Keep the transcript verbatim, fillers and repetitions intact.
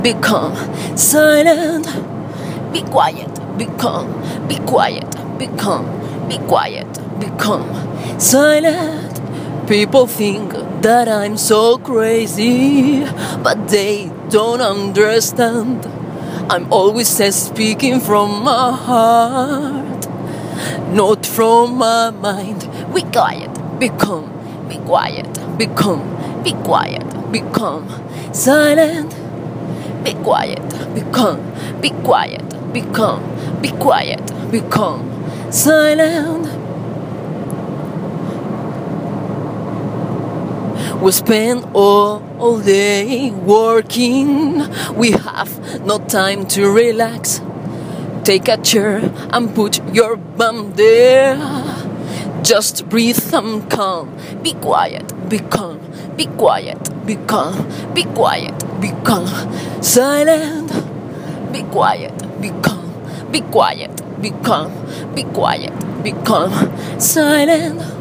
Be calm, silent. Be quiet, be calm. Be quiet, be calm. Be quiet, be calm, silent. People think that I'm so crazy, but they don't understand. I'm always speaking from my heart, not from my mind. Be quiet, be calm. Be quiet, be calm. Be quiet, be calm, silent. Be quiet, be calm. Be quiet, be calm. Be quiet, be calm, silent. We spend all, all day working. We have no time to relax. Take a chair and put your bum there. Just breathe and calm. Be quiet, be calm. Be quiet, be calm. Be quiet, be calm, silent. Be quiet, be calm. Be quiet, be calm. Be quiet, be calm, silent.